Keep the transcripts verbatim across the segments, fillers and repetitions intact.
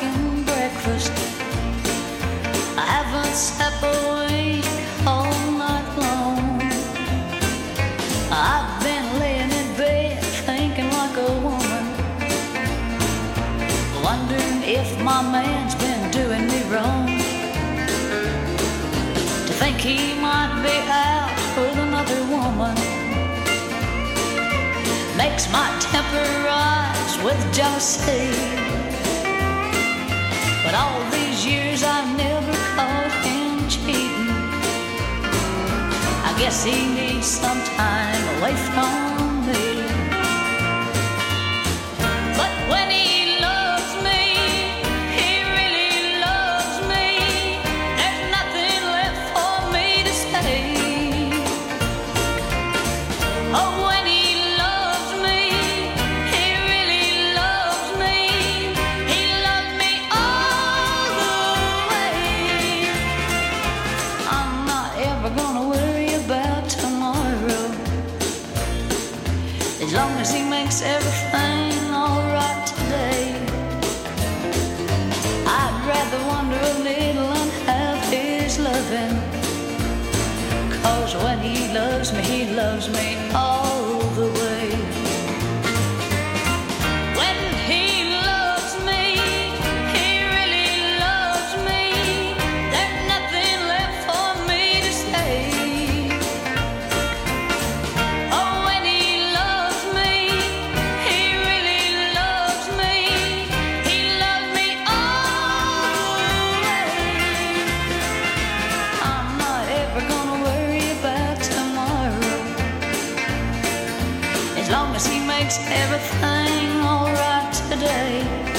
making breakfast. I haven't slept awake all night long. I've been laying in bed thinking like a woman, wondering if my man's been doing me wrong. To think he might be out with another woman makes my temper rise with jealousy. But all these years I never caught him cheating. I guess he needs some time away from me. But when he loves me, he really loves me. There's nothing left for me to say. Oh, when he loves me, he really loves me. He loved me all the way. I'm not ever gonna worry about tomorrow, as long as he makes everything alright today. I'd rather wonder a little and have his loving, 'cause when he loves me, he loves me all the way. When he loves me, he really loves me. There's nothing left for me to say. Oh, when he loves me, he really loves me. He loves me all the way. I'm not ever gonna worry about tomorrow, as long as he makes everything alright today.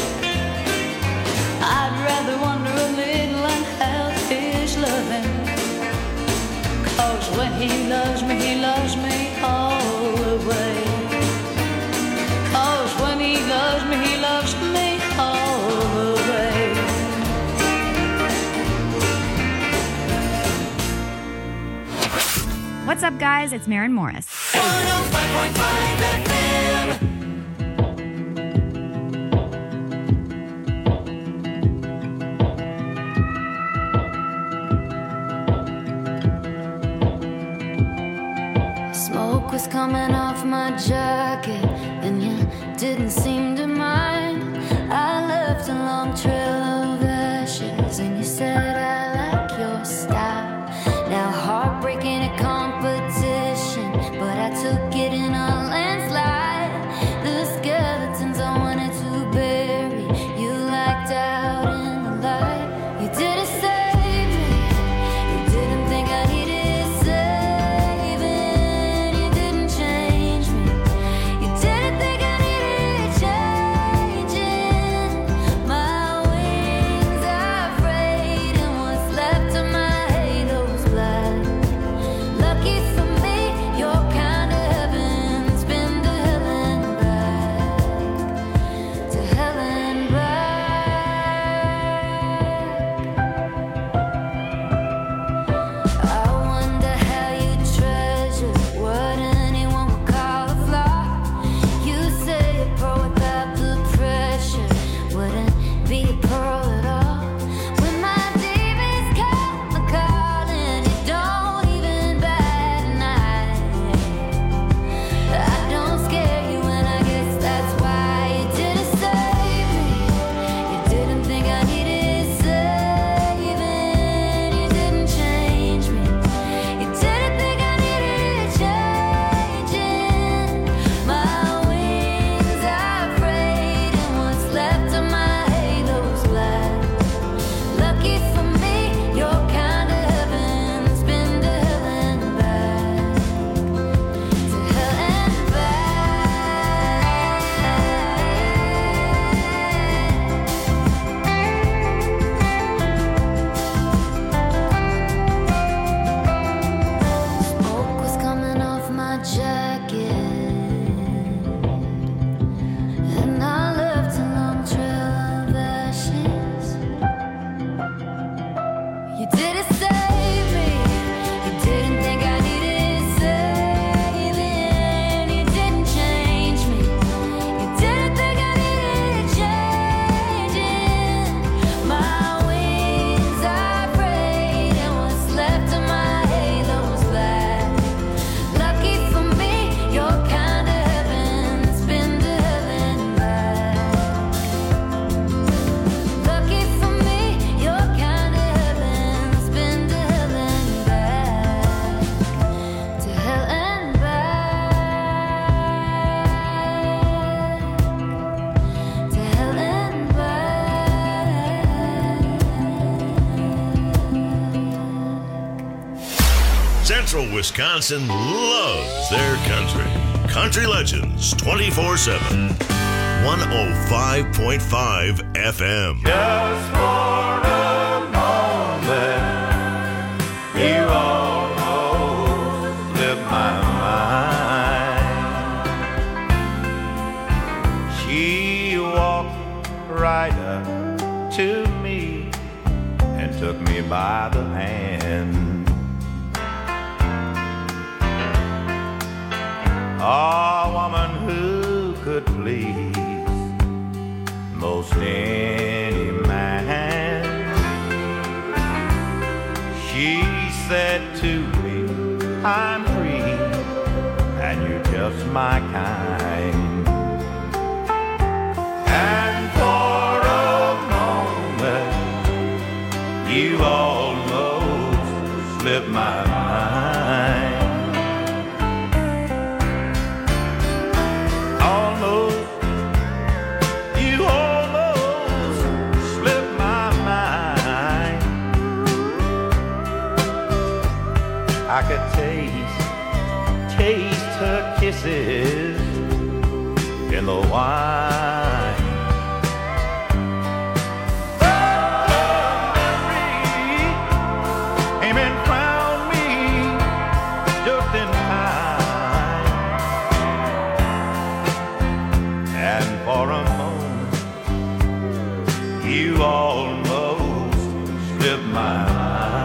I'd rather wonder a little and have his loving, 'cause when he loves me, he loves me all the way. 'Cause when he loves me, he loves me all the way. What's up, guys? It's Maren Morris. one oh five point five F M. Smoke was coming off my jacket, and you didn't seem to mind. I left a long trail of ashes, and you said I like your style. Now heartbreaking a competition, but I took it in a landslide. The skeletons I wanted to bury, you liked out in the light. You didn't save me, you didn't think I needed saving. You didn't change me, you didn't think I needed changing. My wings are frayed, and what's left of my halo's black. Lucky for me, your kind of heaven's been to hell and back, to hell and back. I wonder how you treasure what anyone would call a flaw. You say a pearl without the pressure wouldn't be a pearl at all. When my demons come a calling, you don't even bat an eye. I don't scare you, and I guess that's why you didn't save me. You didn't think I needed saving. You didn't change me, you didn't think I needed changing. My wings are frayed, and what's left of my halo's black. Lucky for me, your kind of heaven's been to hell and back, to hell and back. Smoke was coming off my jacket, and I left a long trail of ashes. You didn't save me, you didn't think I needed saving. You didn't change me, you didn't think I needed changing. Central Wisconsin loves their country. Country Legends twenty-four seven. one oh five point five F M. Just for a moment, you almost slipped my mind. She walked right up to me and took me by the hand. A woman who could please most any man. She said to me, I'm free and you're just my kind. And for a moment you almost slipped my mind. I could taste, taste her kisses in the wine. Oh, Mary came and found me just in time. And for a moment, you almost slipped my mind.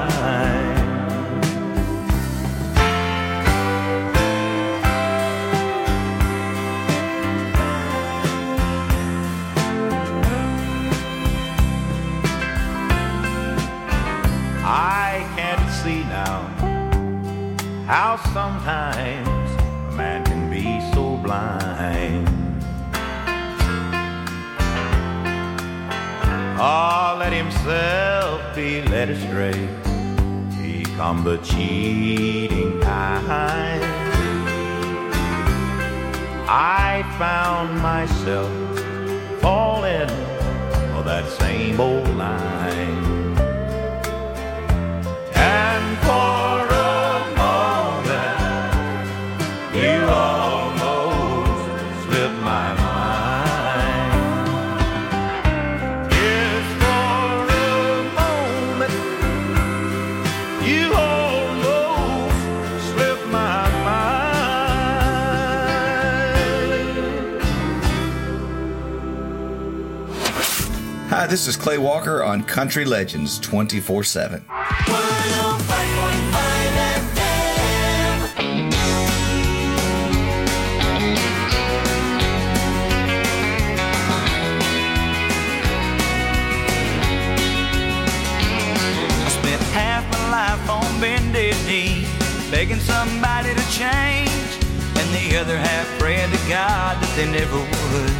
How sometimes a man can be so blind. Oh, let himself be led astray, become the cheating kind. I found myself falling for that same old line. And for you almost slipped my mind. Yes, for a moment, you almost slipped my mind. Hi, this is Clay Walker on Country Legends twenty-four seven. Bended knee, begging somebody to change, and the other half praying to God that they never would.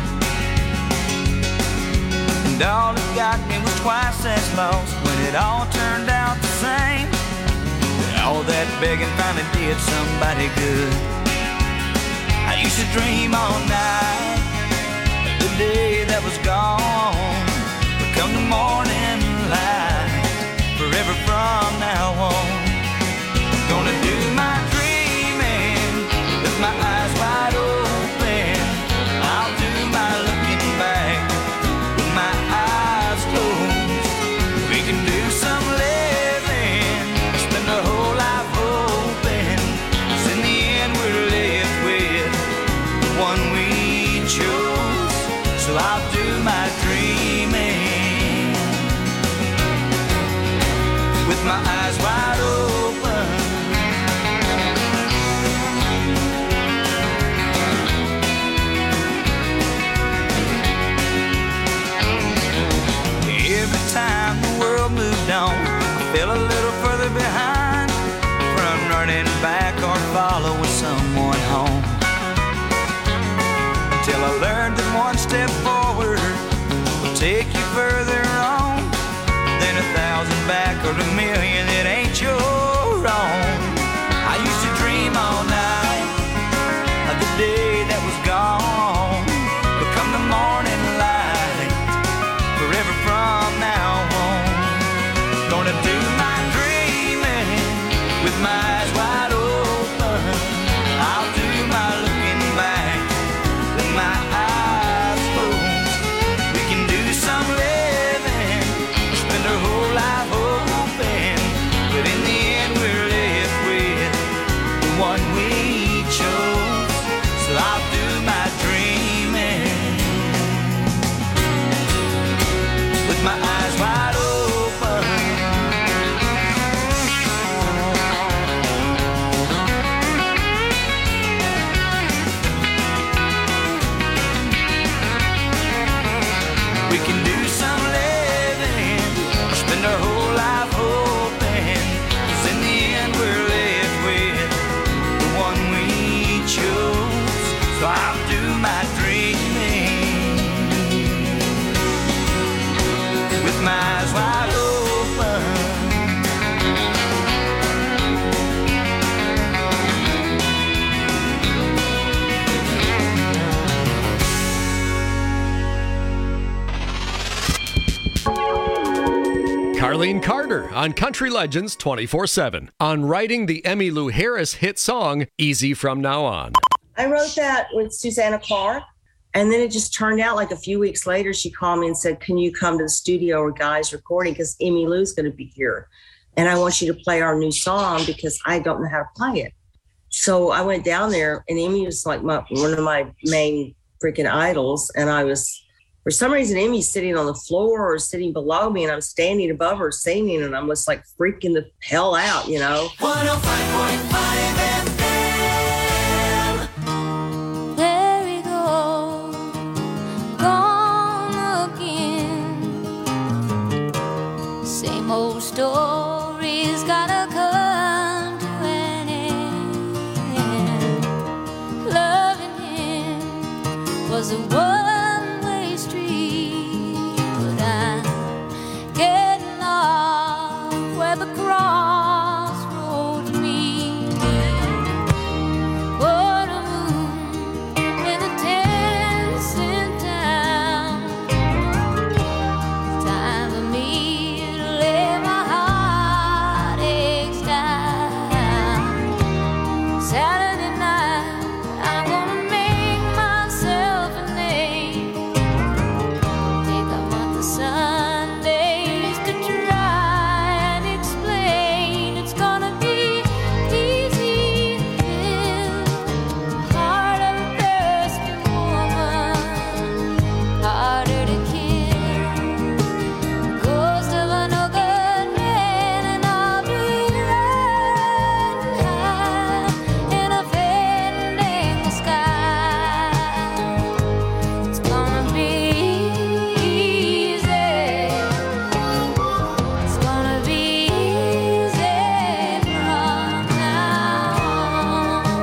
And all it got me was twice as lost when it all turned out the same. But all that begging finally did somebody good. I used to dream all night of the day that was gone, but come the morning light, forever from now on. Gonna do my dreaming with my eyes wide open. I'll do my looking back with my eyes closed. We can do some living, spend the whole life hoping. 'Cause in the end we're left with the one we chose. So I'll do my dreaming with my eyes wide open. Every time the world moved on, I fell a little further behind from running back or following someone home. Until I learned that one step forward will take you further on than a thousand back or a million that ain't your own. I used to dream all night of the day that was gone, but come the morning light, forever from now on. Gonna do my dreaming with my eyes wide open. Arlene Carter on Country Legends twenty-four seven on writing the Emmylou Harris hit song Easy From Now On. I wrote that with Susanna Clark, and then it just turned out like a few weeks later, she called me and said, can you come to the studio or guys recording because Emmylou's going to be here. And I want you to play our new song because I don't know how to play it. So I went down there, and Emmy was like my, one of my main freaking idols. And I was, for some reason, Emmy's sitting on the floor or sitting below me, and I'm standing above her singing, and I'm just like freaking the hell out, you know? one oh five point five F M. There we go, gone again. Same old story's gotta come to an end. Loving him was a one-way street, but I'm getting off where the crossroads meet. What a moon in a ten-cent town. Time for me to lay my heartaches down. Saturday night, I'm gonna make myself a name. Take a month of Sundays to try and explain. It's gonna be easy to feel heart of a thirsty woman, harder to kill. Ghost of a no good man, and I'll be riding high in a fading sky. It's gonna be easy. It's gonna be easy from now on.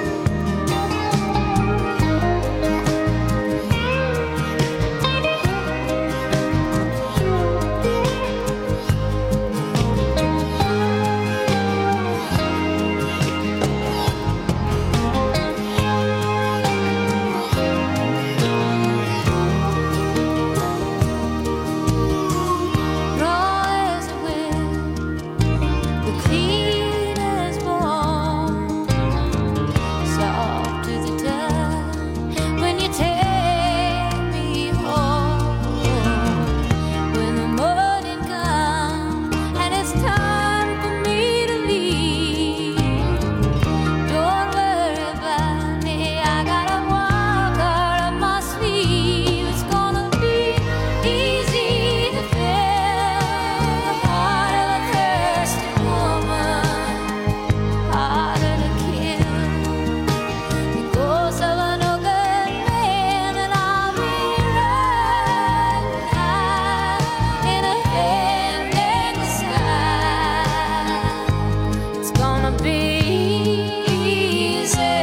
Raw as the wind, the clean as bone, soft to the touch when you take me home. When the morning comes and it's time for me to leave, don't worry about me, I got a wild card up my sleeve. It's gonna be easy to fill the heart of a thirsty woman, harder to kill. The ghost of a no good man, and I'll be riding high in a fading sky. It's gonna be easy.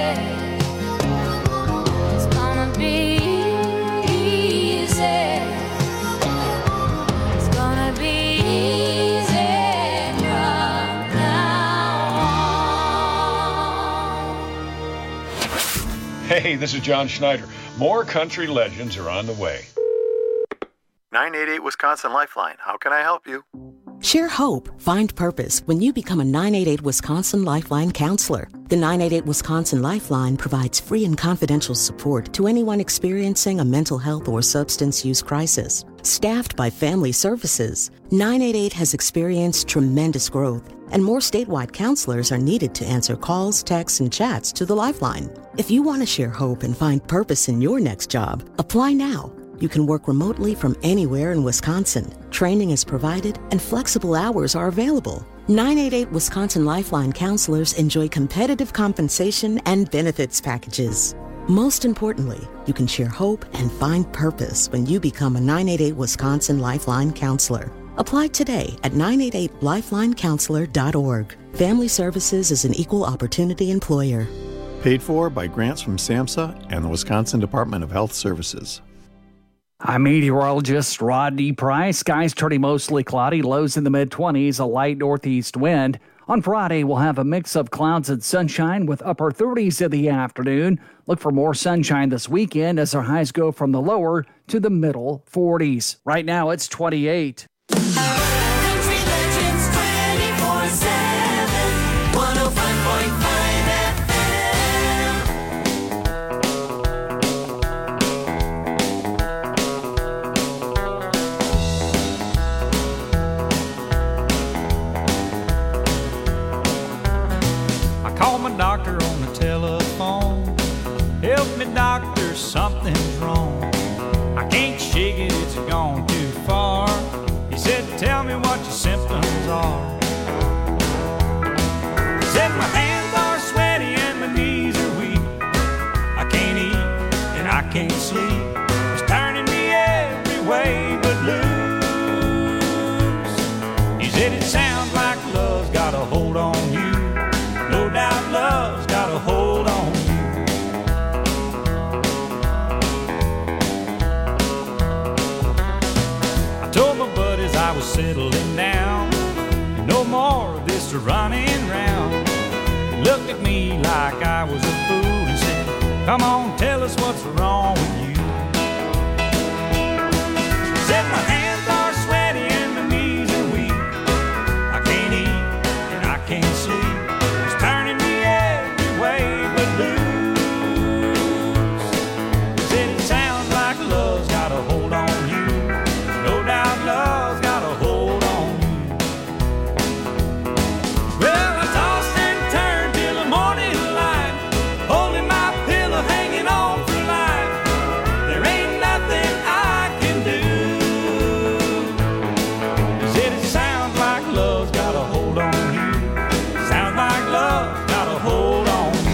It's gonna be easy. It's gonna be easy from now on. Hey, this is John Schneider. More country legends are on the way. nine eight eight Wisconsin Lifeline. How can I help you? Share hope, find purpose when you become a nine eight eight Wisconsin Lifeline counselor. The nine eight eight Wisconsin Lifeline provides free and confidential support to anyone experiencing a mental health or substance use crisis. Staffed by Family Services, nine eight eight has experienced tremendous growth, and more statewide counselors are needed to answer calls, texts, and chats to the Lifeline. If you want to share hope and find purpose in your next job, apply now. You can work remotely from anywhere in Wisconsin. Training is provided and flexible hours are available. nine eight eight Wisconsin Lifeline counselors enjoy competitive compensation and benefits packages. Most importantly, you can share hope and find purpose when you become a nine eight eight Wisconsin Lifeline counselor. Apply today at nine eight eight lifeline counselor dot org. Family Services is an equal opportunity employer. Paid for by grants from SAMHSA and the Wisconsin Department of Health Services. I'm meteorologist Rodney Price. Skies turning mostly cloudy, lows in the mid-twenties, a light northeast wind. On Friday, we'll have a mix of clouds and sunshine with upper thirties in the afternoon. Look for more sunshine this weekend as our highs go from the lower to the middle forties. Right now, it's twenty-eight. Country a doctor on the telephone. Help me, doctor, something's wrong. I can't shake it, it's gone too far. He said, tell me what your symptoms are. He said, my hands are sweaty and my knees are weak. I can't eat and I can't sleep. It's turning me every way but loose. He said, it sounds like love's got a hold on you. No doubt love's got a hold on you. I told my buddies I was settling down. No more of this running round. He looked at me like I was a fool and said, come on, tell us what's wrong with you. He said, my hands are sweaty and my knees are weak. I can't eat and I can't sleep. It's turning me every way but loose. He said, it sounds like love's got a hold on you. No doubt love's got a hold on you. Well, I tossed and turned till the morning light, holding my pillow, hanging on for life. There ain't nothing I can do. He said, it sounds like love's got a hold on you. Sounds like love's got a hold on you.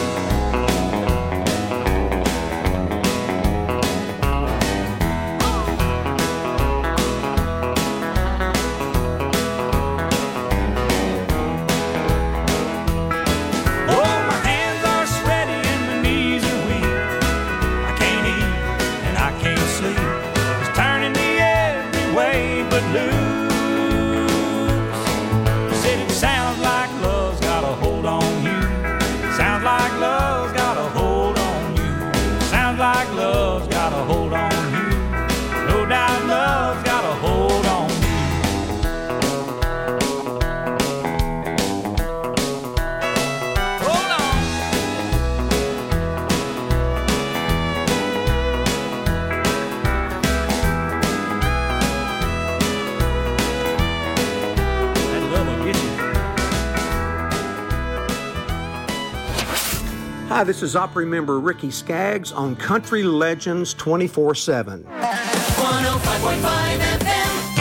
Oh, my hands are sweaty and my knees are weak. I can't eat and I can't sleep. It's turning me every way but loose. He said, it sounds like love's got a hold on you. Sounds like love's got a hold on you. Sounds like love's got a hold on you. No doubt love's got a hold on you. Hold on. That love will get you. Hi, this is Opry member Ricky Skaggs on Country Legends twenty-four seven. one oh five point five F M.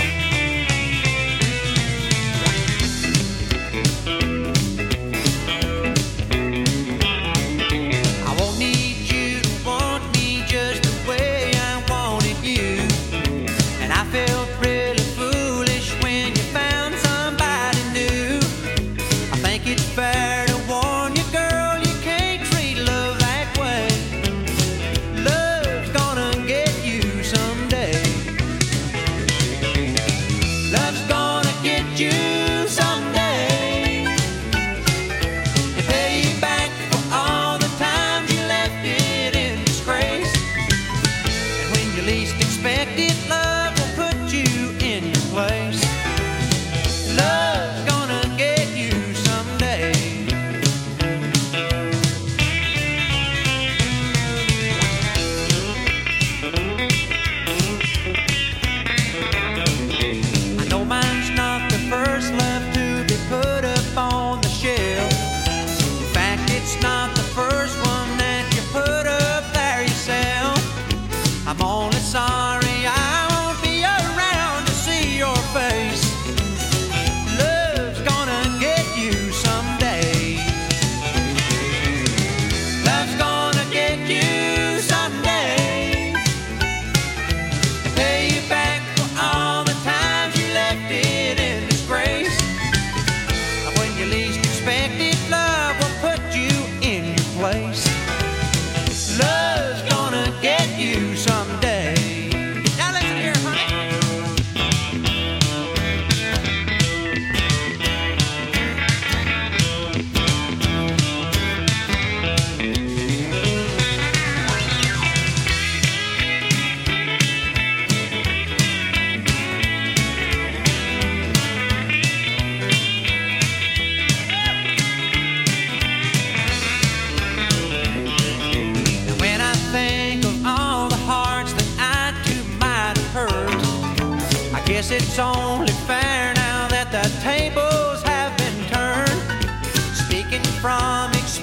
I won't need you to want me just the way I wanted you. And I felt really foolish when you found somebody new. I think it's fair to warn you, girl, you can't treat love that way. Love's gonna get you someday. Love's gonna get you someday. And pay you back for all the times you left it in disgrace. And when you least expect it, love will put you in your place. Love's gonna get you someday. I know mine's not the first love to be put up on the shelf. In fact, it's not the first one that you put up there yourself. I'm only sorry I won't be around to see your face. Love's gonna get you someday. Love's gonna get you someday. And pay you back for all the times you left it in disgrace. When you least expect it, love will put you in your place. Love's gonna get you someday. Now listen here, honey. And when I think of all the hearts that I too might have hurt, I guess it's only fair now that the tables have been turned. Speaking from experience,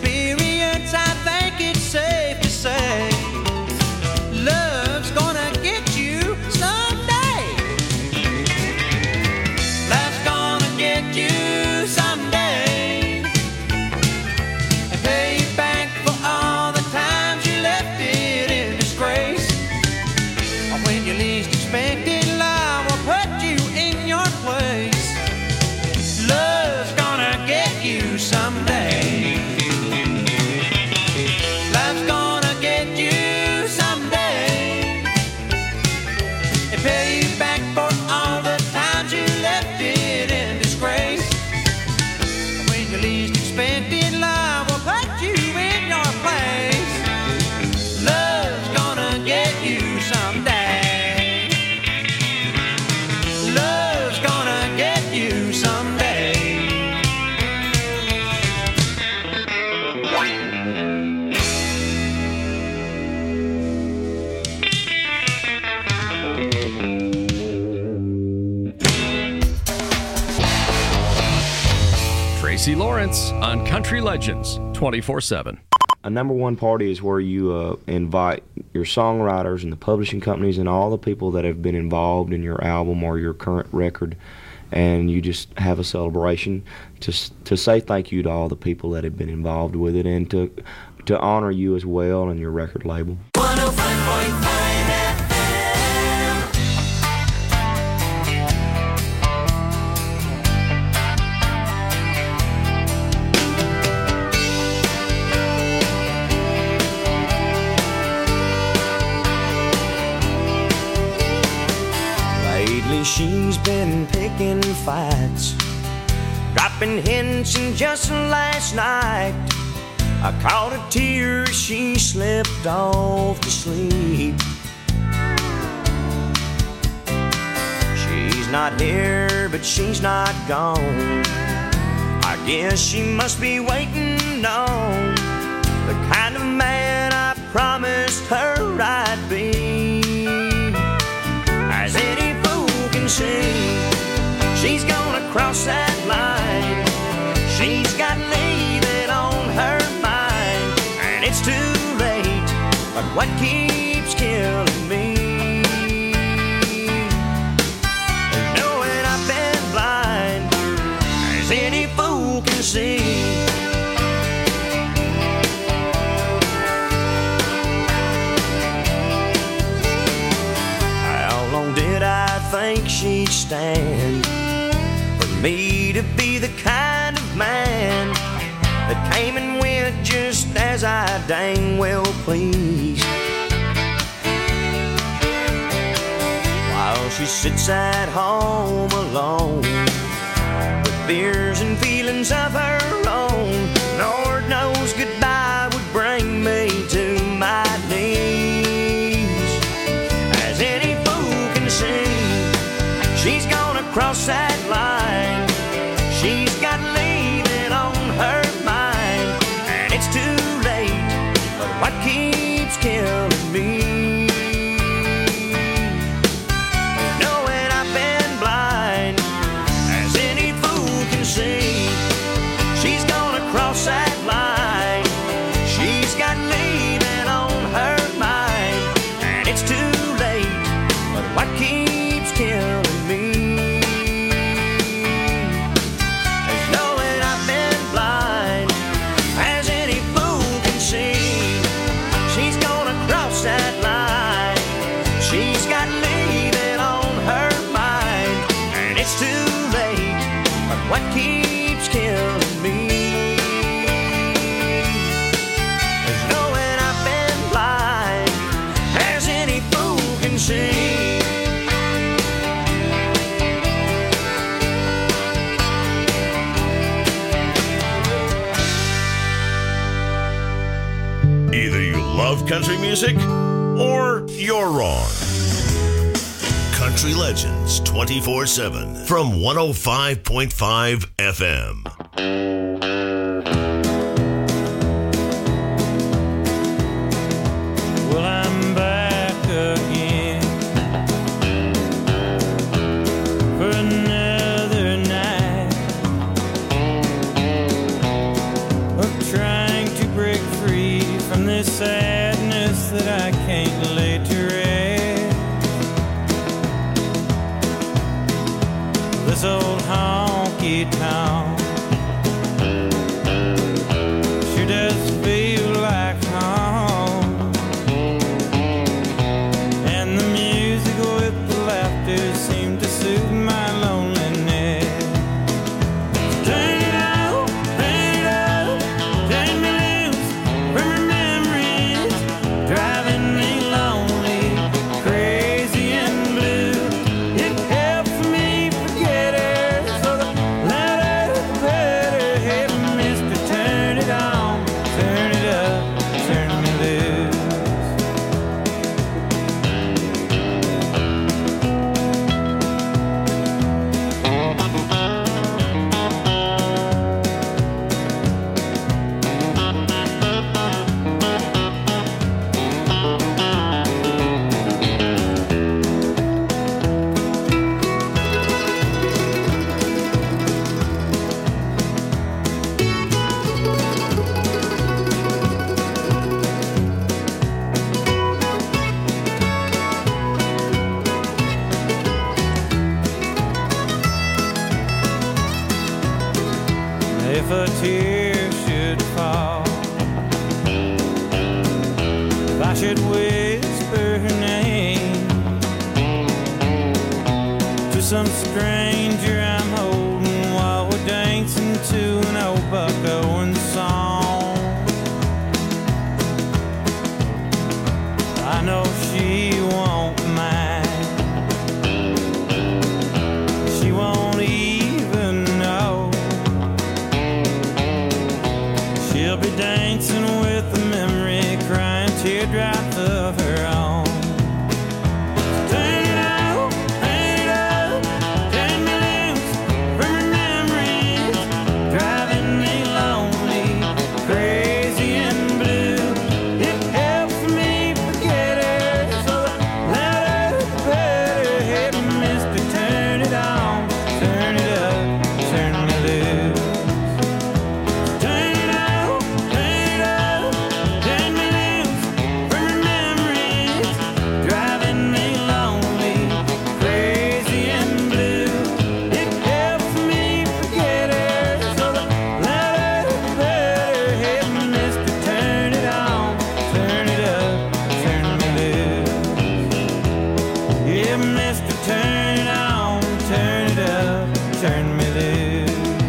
Tracy Lawrence on Country Legends twenty-four seven. A number one party is where you uh, invite your songwriters and the publishing companies and all the people that have been involved in your album or your current record, and you just have a celebration to to say thank you to all the people that have been involved with it, and to to honor you as well and your record label. one oh five point five She's been picking fights, dropping hints, and just last night I caught a tear as she slipped off to sleep. She's not here, but she's not gone. I guess she must be waiting on the kind of man I promised her I'd be. As any see, she's gonna cross that line. She's got leaving on her mind, and it's too late. But what keeps killing me is knowing I've been blind, as any fool can see. How long did I think she'd stand for me to be the kind of man that came and went just as I dang well pleased? While she sits at home alone with fears and feelings of her own, Lord knows goodbye would bring me to my knees. As any fool can see, she's gonna cross that line. She's got leaving on her mind, and it's too late. But what keeps killing me is knowing I've been blind. As any fool can see, she's gonna cross that line. She's got leaving on her mind, and it's too late. But what keeps killing me is knowing I've been blind. As any fool can see, she's gonna cross that line. She's got leaving on her mind, and it's too late. But what keeps killing me is knowing I've been blind. As any fool can see. Either you love country music or you're wrong. Country Legends twenty-four seven from one oh five point five F M. Well, I'm back again for another night of trying to break free from this sadness that I can't lay to rest. This old honky tonk sure does feel like home, and the music with the laughter seemed to soothe my loneliness. Turn it up, turn it up, turn me loose from remembrance, driving me lonely, crazy and blue. It helps me forget her, so the louder the if a tear should fall, if I should whisper her name to some stranger I'm holding while we're dancing to an old Buck Owens song, I know she won't mind. She won't even know. She'll be dancing with the memory, crying teardrops of her own. Turn it up, turn it up, turn me loose from her memories, driving me lonely, crazy and blue. It helps me forget her, so the louder the better. Hey, mister, turn it on, turn it up, turn me loose. Turn it up, turn it up, turn me loose from her memories, driving me lonely, crazy and blue. It helps me forget her, so the louder the better. Hey, mister, turn it on, turn it up, turn me loose. Yeah, mister, turn it on, turn it up, turn me loose.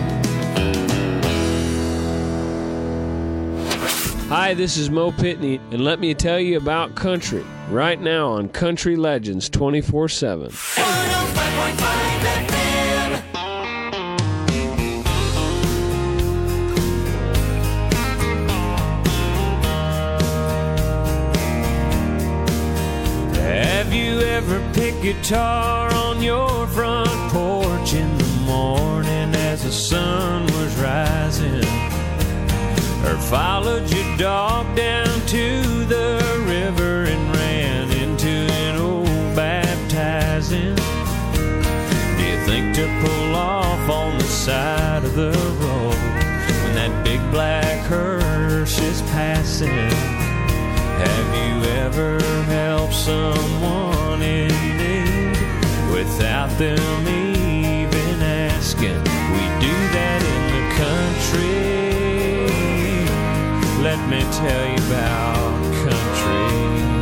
Hi, this is Mo Pitney, and let me tell you about country right now on Country Legends twenty-four seven. Have you ever picked guitar on your front porch in the morning as the sun was rising? Or followed your dog down to the river and ran into an old baptizing? Do you think to pull off on the side of the road when that big black hearse is passing? Have you ever helped someone in need without them even asking? We do that in the country. Let me tell you about country.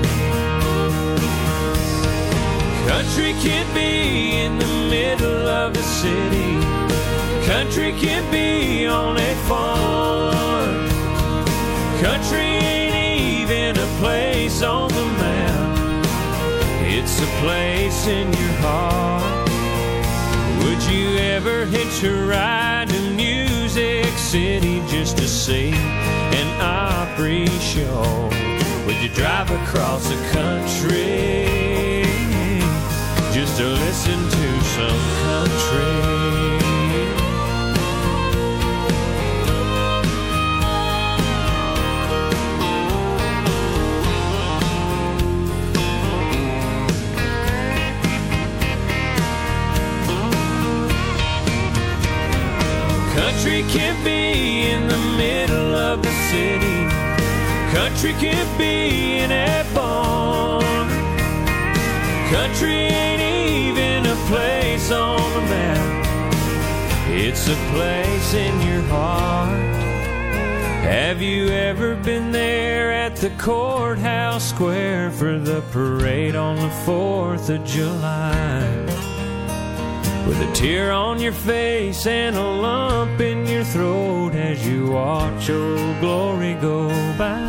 Country can be in the middle of the city. Country can be on a farm. Country ain't even a place on the map. It's a place in your heart. Would you ever hitch a ride to Music City just to see an Opry show? Would you drive across the country just to listen to some country? Country can be in the middle of the city. Country can be in a barn. Country ain't even a place on the map. It's a place in your heart. Have you ever been there at the courthouse square for the parade on the fourth of July? With a tear on your face and a lump in your throat as you watch Old Glory go by.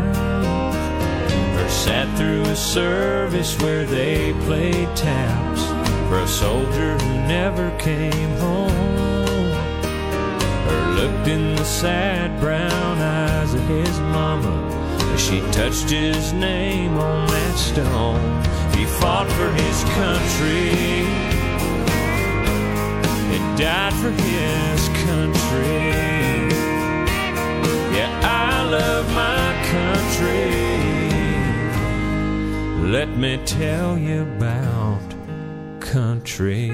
Or sat through a service where they played taps for a soldier who never came home. Or looked in the sad brown eyes of his mama as she touched his name on that stone. He fought for his country, died for his country. Yeah, I love my country. Let me tell you about country.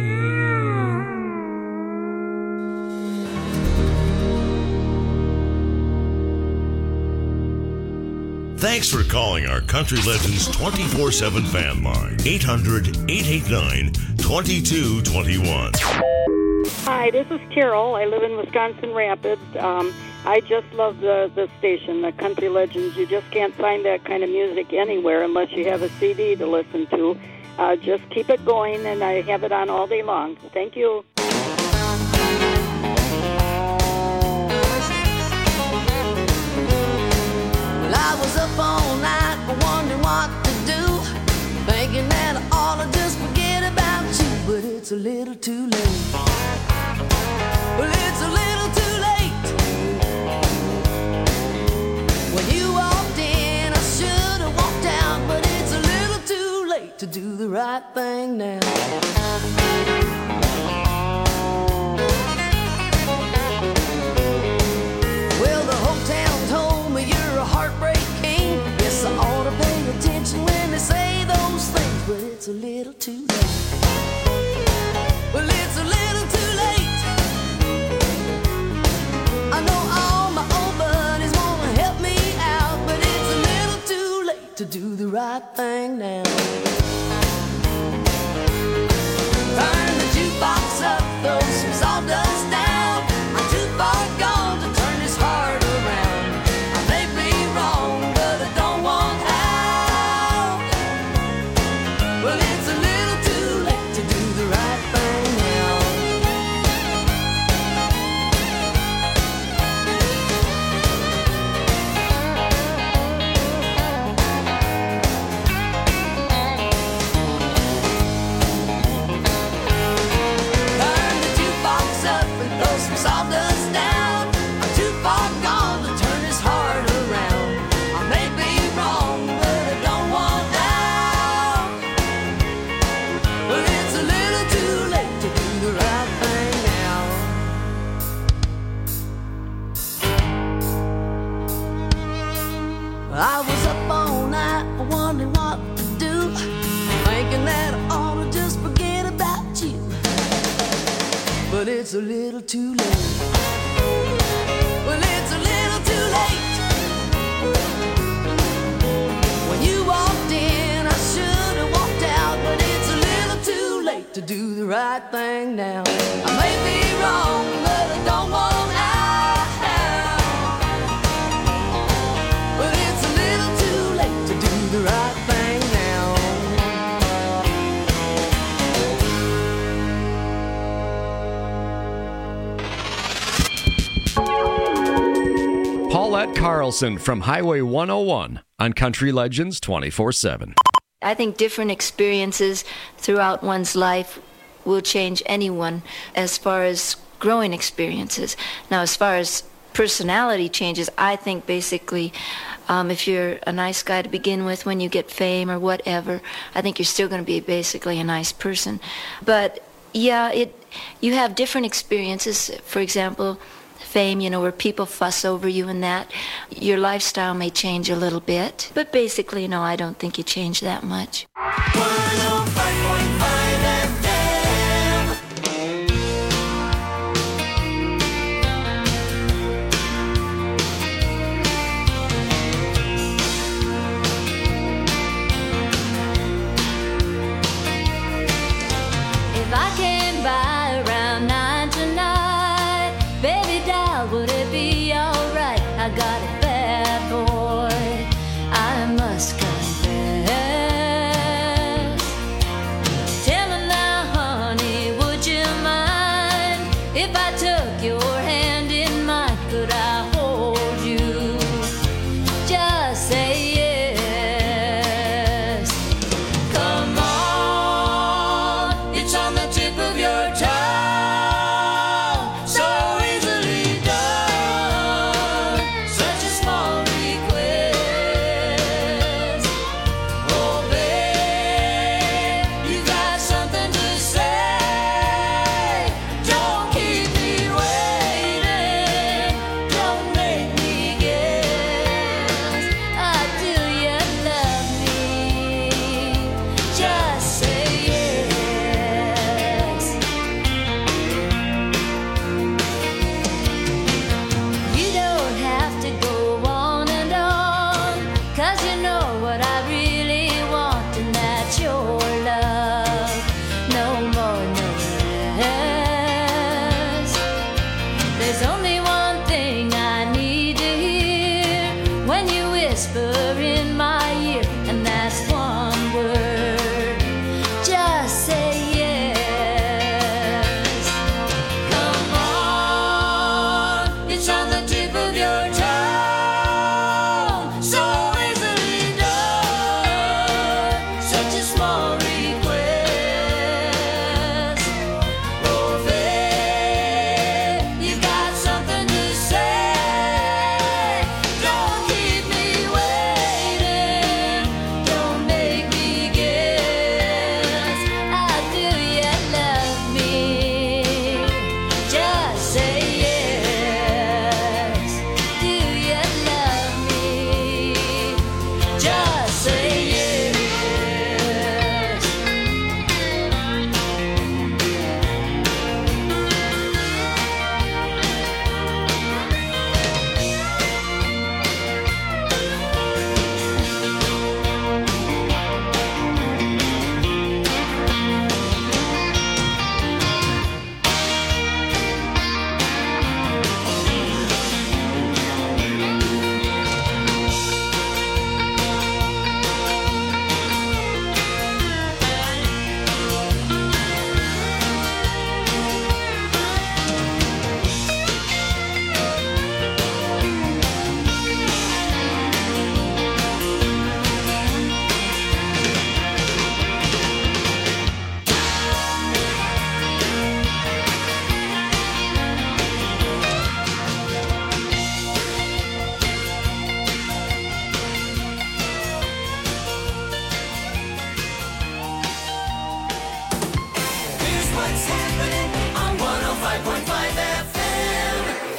Thanks for calling our Country Legends twenty-four seven fan line. eight hundred, eight eight nine, two two two one. Hi, this is Carol. I live in Wisconsin Rapids. Um, I just love the, the station, the Country Legends. You just can't find that kind of music anywhere unless you have a C D to listen to. Uh, just keep it going, and I have it on all day long. Thank you. Well, I was up all night wondering what to do, thinking that I ought to just forget about you, but it's a little too late. Well, it's a little too late. When you walked in, I should have walked out, but it's a little too late to do the right thing now. Well, the whole town told me you're a heartbreak king. Yes, I ought to pay attention when they say those things, but it's a little too late. Well, it's a little too late. I know all my old buddies want to help me out, but it's a little too late to do the right thing now. Turn the jukebox up, throw some sawdust down. I'm too far gone to turn this heart around. I may be wrong, but I don't want out. Well, it's a little too late to do the right thing now. Turn the jukebox up and throw some sawdust down. I'm too far gone to turn this heart around. I may be wrong, but I don't want out. Well, it's a little too late to do the right thing now. I was up all night wondering what to do, thinking that I ought to just forget about you, but it's a little too late. Well, it's a little too late. When you walked in, I should have walked out, but it's a little too late to do the right thing now. I may be wrong, but I don't want out. But it's a little too late to do the right thing now. Paulette Carlson from Highway one oh one on Country Legends twenty-four seven. I think different experiences throughout one's life will change anyone as far as growing experiences. Now, as far as personality changes, I think basically um, if you're a nice guy to begin with, when you get fame or whatever, I think you're still going to be basically a nice person. But yeah, it you have different experiences. For example, fame, you know, where people fuss over you and that. Your lifestyle may change a little bit. But basically, no, I don't think you change that much. If I came by around nine tonight, baby doll, would it be alright? I got a bad boy, I must confess. Tell me now, honey, would you mind if I took your hand in mine? Could I hold you? Just say yes. Come on, it's on the tip of your tongue, so easily done. Such a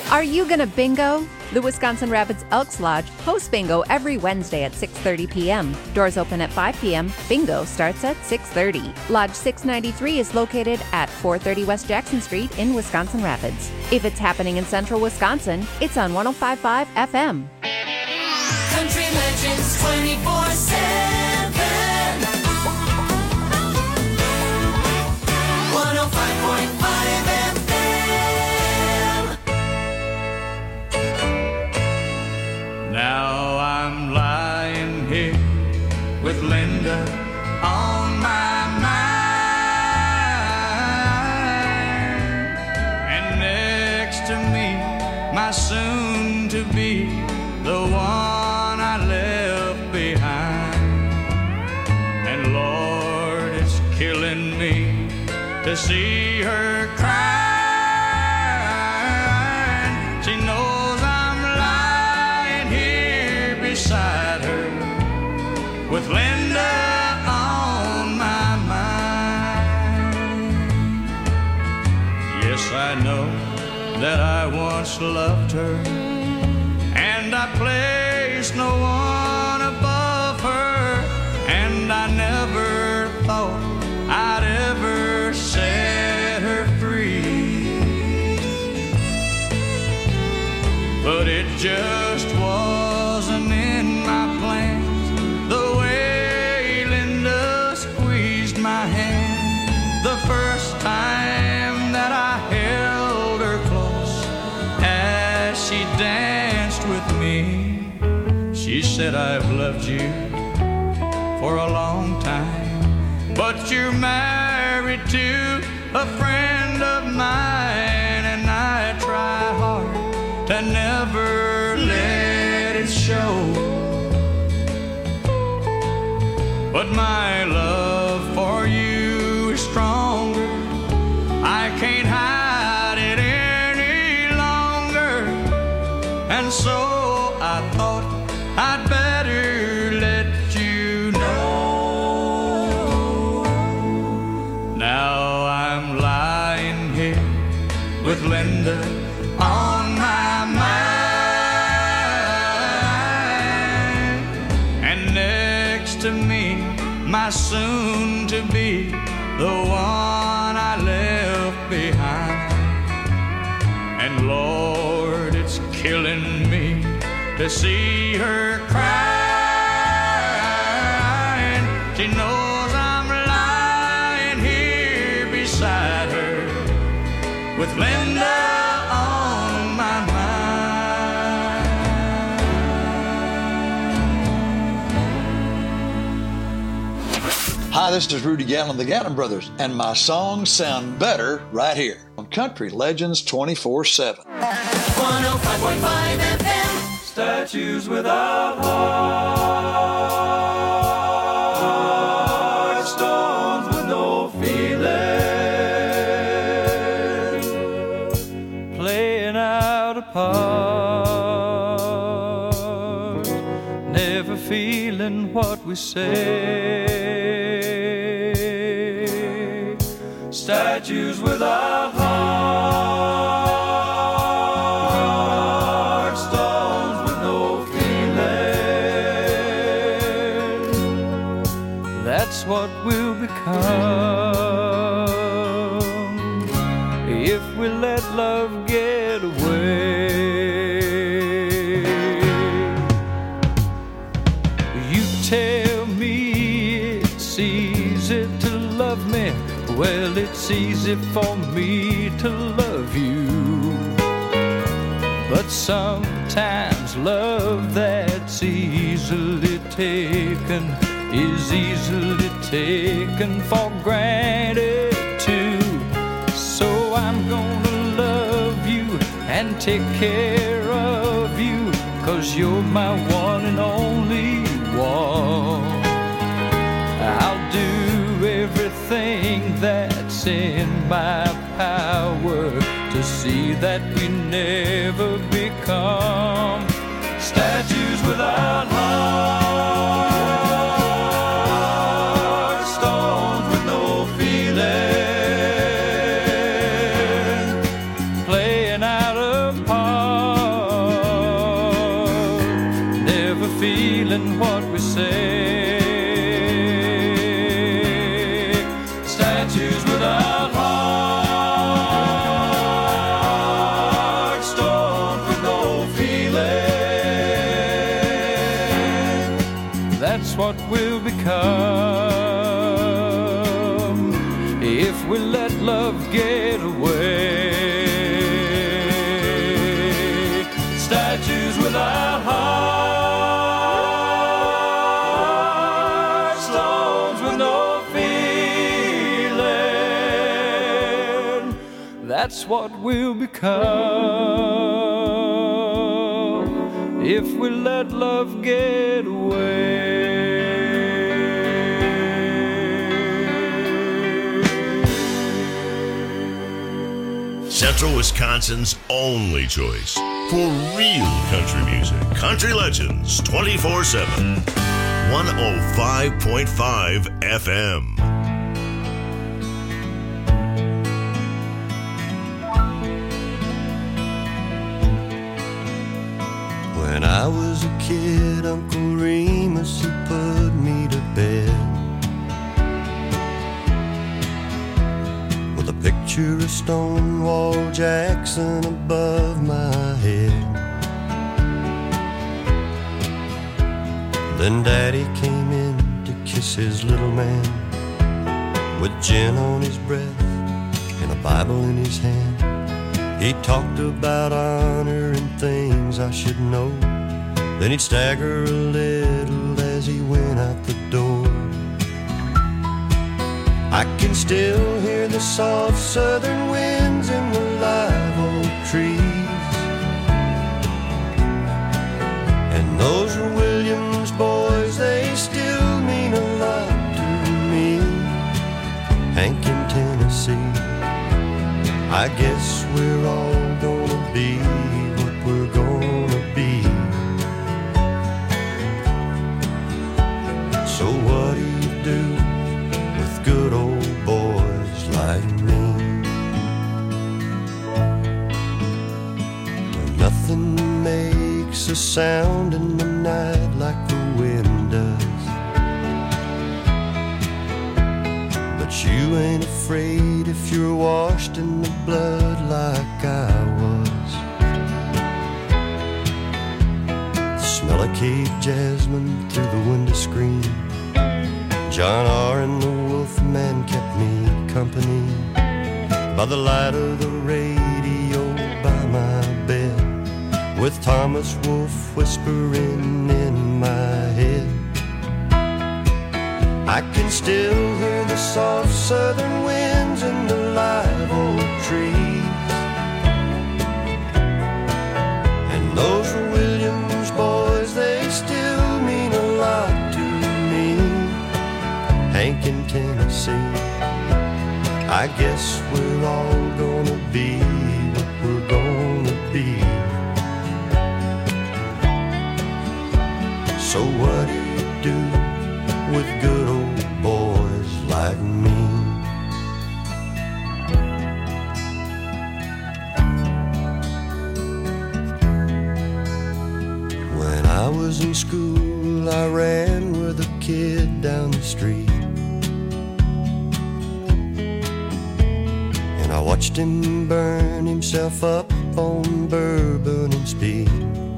Are you gonna bingo? The Wisconsin Rapids Elks Lodge hosts bingo every Wednesday at six thirty p.m. Doors open at five p.m. Bingo starts at six thirty. Lodge six ninety-three is located at four thirty West Jackson Street in Wisconsin Rapids. If it's happening in central Wisconsin, it's on one oh five point five F M. Country Legends twenty-four seven. one oh five point five F M. Now I'm lying here with Linda on my mind, and next to me, my soon-to-be, the one I left behind. And Lord, it's killing me to see her crying. She knows I'm lying here beside her with Linda on my mind. Yes, I know that I once loved her, and I placed no one above her, and I never thought I'd ever set her free. But it just wasn't in my plans, the way Linda squeezed my hand the first time that I held her close as she danced with me. She said, I've loved you for a long time, but you're married to a friend of mine, and I try hard to never let it show. But my love for you is stronger, I can't hide it any longer, and so I thought I'd better let you know. Now I'm lying here with Linda on my mind, and next to me, my soon-to-be, the one I left behind. And Lord, it's killing me to see her crying. She knows I'm lying here beside her with Linda on my mind. Hi, this is Rudy Gallon, the Gallon Brothers, and my songs sound better right here on Country Legends twenty-four seven. one oh five point five F M. Statues without hearts, stones with no feeling, playing out a part, never feeling what we say. Statues without hearts, stones with no feeling. That's what we'll become if we let love get away. You tell me it's easy to love me. Well, it's easy for me to love you, but sometimes love that's easily taken is easily taken for granted too. So I'm gonna love you and take care of you, 'cause you're my one and only one. I'll do everything that's in my power to see that we never become statues without hearts, stones with no feeling, playing out a part. than what we say. Statues without hearts, stones with no feeling. That's what we'll become if we let love get away. Statues without hearts, stones with no feeling. That's what we'll become if we let love get away. Central Wisconsin's only choice for real country music. Country Legends twenty-four seven. one oh five point five F M. When I was a kid, Uncle Remus, he put me to bed with a picture of Stonewall Jackson above my head. Then Daddy came in to kiss his little man with gin on his breath and a Bible in his hand. He talked about honor and things I should know. Then he'd stagger a little as he went out the door. I can still hear the soft southern winds in the live oak trees. And those Williams boys, they still mean a lot to me. Hank in Tennessee, I guess we're all gonna be what we're gonna be. So what do you do with good old boys like me? When nothing makes a sound in the night like the wind does, but you ain't afraid if you're washed in the blood like I was. The smell of Cape jasmine through the window screen, John R. and the Wolfman kept me company by the light of the radio by my bed, with Thomas Wolfe whispering in my head. I can still hear the soft southern winds in the live oak trees. And those Williams boys, they still mean a lot to me. Hank in Tennessee, I guess we're all gonna be what we're gonna be. So what do you do with good old boys like me? When I was in school, I ran with a kid down the street, and I watched him burn himself up on bourbon and speed.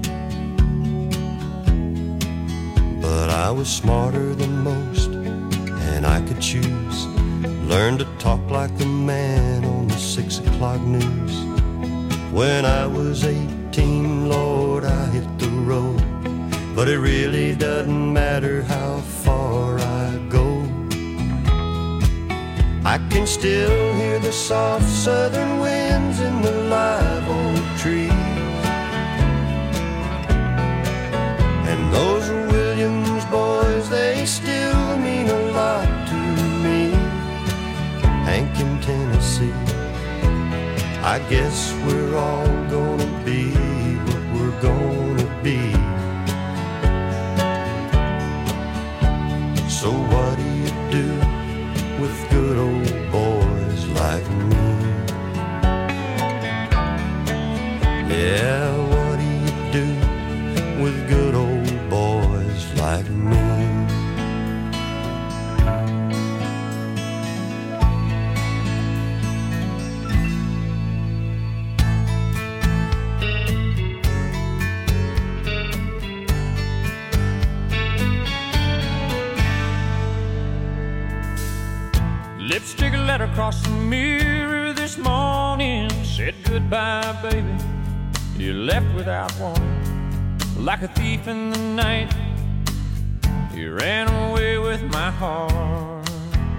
But I was smarter than most, and I could choose. Learn to talk like the man on the six o'clock news. When I was eighteen, Lord, I hit the road. But it really doesn't matter how far I go. I can still hear the soft southern winds in the live oak trees. And those Williams boys, they still mean a lot to me. Hank in Tennessee, I guess we're all gonna be what we're gonna be. So what do you do with good old boys like me? Yeah, what do you do with good old boys like me? across the mirror this morning, said goodbye, baby. You left without warning, like a thief in the night. You ran away with my heart.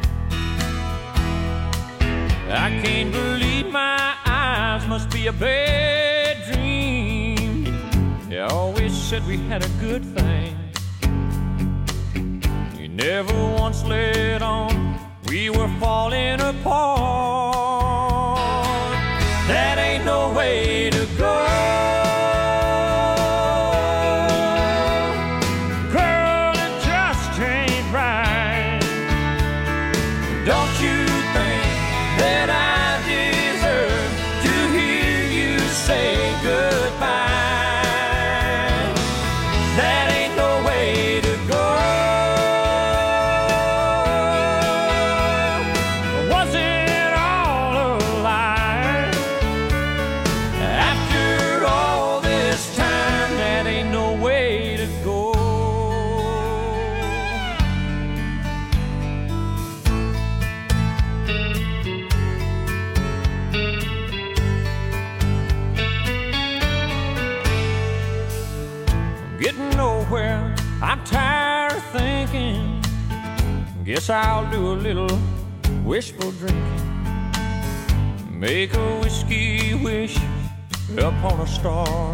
I can't believe my eyes, must be a bad dream. You always said we had a good thing. You never once let on we were falling apart. That ain't no way to go. Girl, it just ain't right. Don't you think that I deserve to hear you say goodbye? That ain't no way to go. Was it all a lie? After all this time, that ain't no way to go. Getting nowhere, I'm tired of thinking. Guess I'll do a little wishful drinking. Make a whiskey wish upon a star.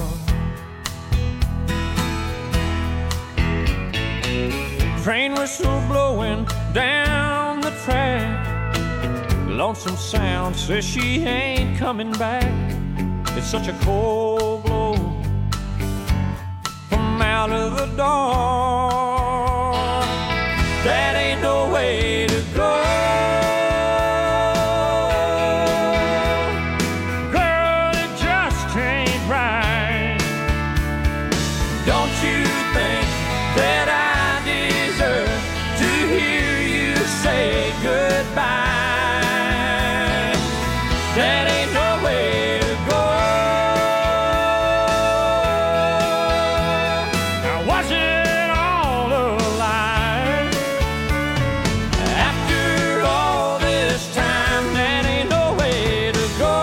Train whistle blowing down the track. Lonesome Sound says she ain't coming back. It's such a cold blow from out of the dark. That ain't no way to go. Girl, it just ain't right. Don't you think that I deserve to hear you say goodbye? That ain't no way to go. Now was it all a lie? After all this time, that ain't no way to go.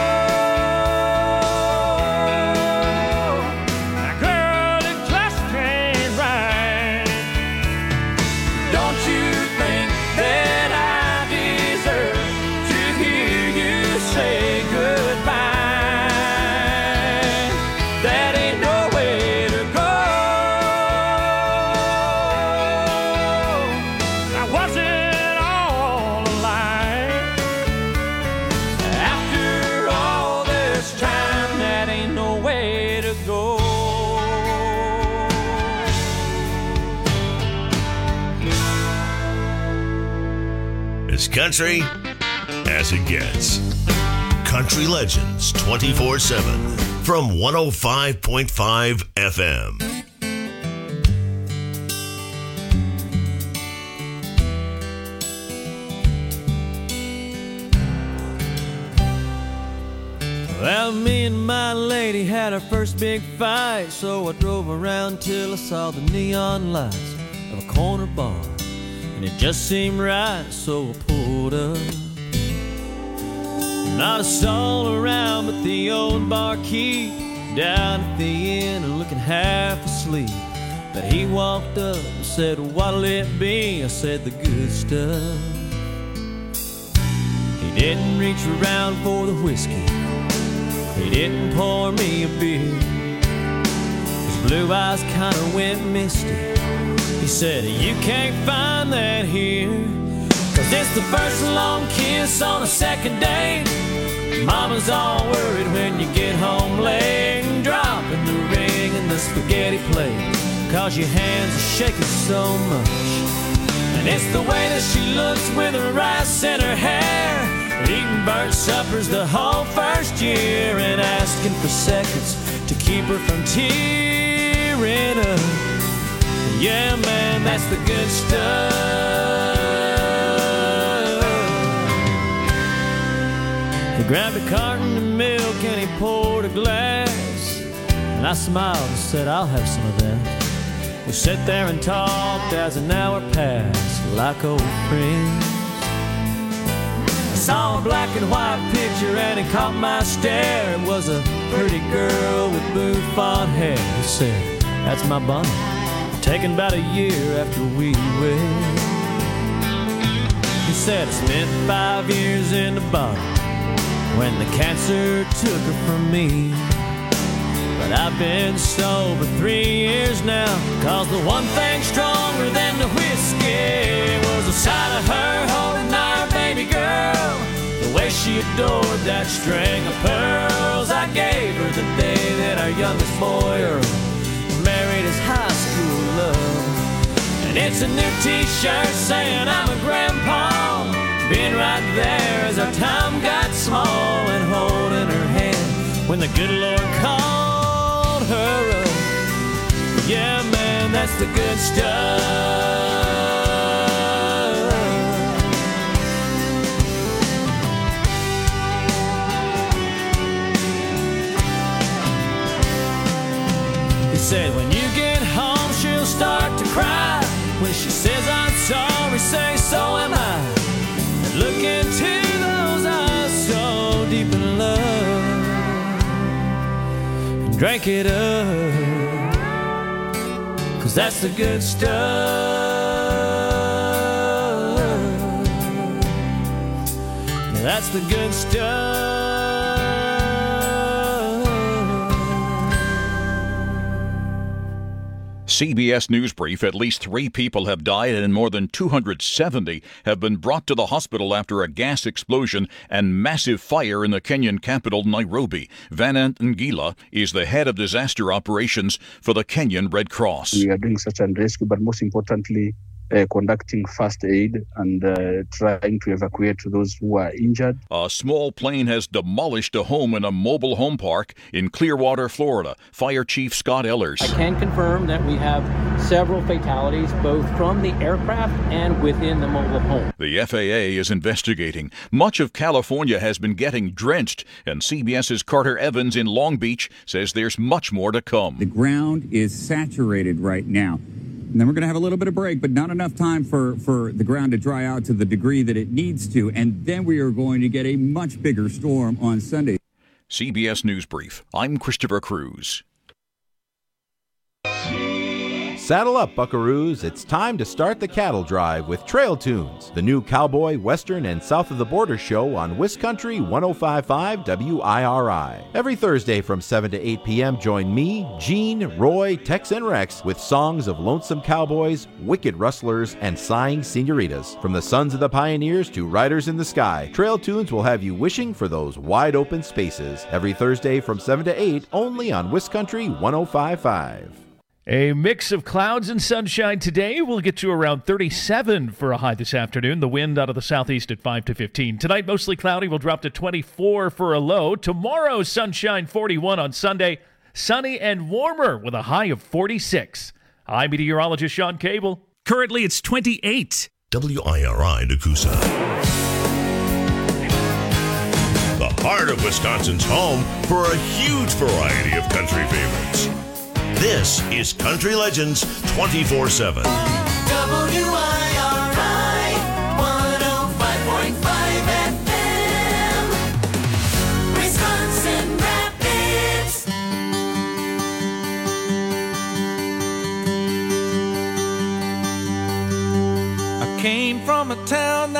Now girl, it just ain't right. Don't you think that I deserve to hear you say goodbye? That ain't no way to go. Now was it all a lie? After all this time, that ain't no way to go. As country as it gets. Country Legends twenty-four seven from one oh five point five F M. Well, me and my lady had our first big fight, so I drove around till I saw the neon lights of a corner bar, and it just seemed right, so I pulled up. Not a soul around but the old barkeep down at the inn looking half asleep. But he walked up and said, "What'll it be?" I said, "The good stuff." He didn't reach around for the whiskey, he didn't pour me a beer. His blue eyes kinda went misty. He said, "You can't find that here, 'cause it's the first long kiss on a second date. Mama's all worried when you get home late, and dropping the ring in the spaghetti plate, 'cause your hands are shaking so much. And it's the way that she looks with her rice in her hair, eating burnt suppers the whole first year, and asking for seconds to keep her from tearing up. Yeah, man, that's the good stuff." He grabbed a carton of milk and he poured a glass, and I smiled and said, "I'll have some of that." We sat there and talked as an hour passed like old friends. I saw a black and white picture and it caught my stare. It was a pretty girl with bouffant hair. He said, that's my Bonnie, taken about a year after we wed. He said, I spent five years in the bottom when the cancer took her from me. But I've been sober three years now, cause the one thing stronger than the whiskey was the sight of her holding our baby girl. The way she adored that string of pearls I gave her the day that our youngest boy Earl married his high school love. And it's a new t-shirt saying I'm a grandpa, being right there as our time got small and holding her hand when the good Lord called her up. Yeah, man, that's the good stuff. He said, when you get home, she'll start to cry. When she says I'm sorry, say so am I. And look into those eyes so deep in love, and drink it up, cause that's the good stuff. Yeah, that's the good stuff. C B S News Brief, at least three people have died and more than two hundred seventy have been brought to the hospital after a gas explosion and massive fire in the Kenyan capital, Nairobi. Vanant Ngila is the head of disaster operations for the Kenyan Red Cross. We are doing search and rescue, but most importantly, Uh, conducting first aid and uh, trying to evacuate those who are injured. A small plane has demolished a home in a mobile home park in Clearwater, Florida. Fire Chief Scott Ellers. I can confirm that we have several fatalities, both from the aircraft and within the mobile home. The F A A is investigating. Much of California has been getting drenched, and CBS's Carter Evans in Long Beach says there's much more to come. The ground is saturated right now. And then we're going to have a little bit of break, but not enough time for, for the ground to dry out to the degree that it needs to. And then we are going to get a much bigger storm on Sunday. C B S News Brief. I'm Christopher Cruz. Saddle up, buckaroos. It's time to start the cattle drive with Trail Tunes, the new cowboy, western, and south of the border show on Wiscountry one oh five point five W I R I. Every Thursday from seven to eight p.m., join me, Gene, Roy, Tex, and Rex with songs of lonesome cowboys, wicked rustlers, and sighing senoritas. From the sons of the pioneers to riders in the sky, Trail Tunes will have you wishing for those wide open spaces. Every Thursday from seven to eight, only on Wiscountry one oh five point five. A mix of clouds and sunshine today. We'll get to around thirty-seven for a high this afternoon. The wind out of the southeast at five to fifteen. Tonight, mostly cloudy. We'll drop to twenty-four for a low. Tomorrow, sunshine, forty-one on Sunday. Sunny and warmer with a high of forty-six. I'm meteorologist Sean Cable. Currently, it's twenty-eight. W I R I Nakusa. The heart of Wisconsin's home for a huge variety of country favorites. This is Country Legends twenty-four seven. W I R I one oh five point five F M, Wisconsin Rapids. I came from a town that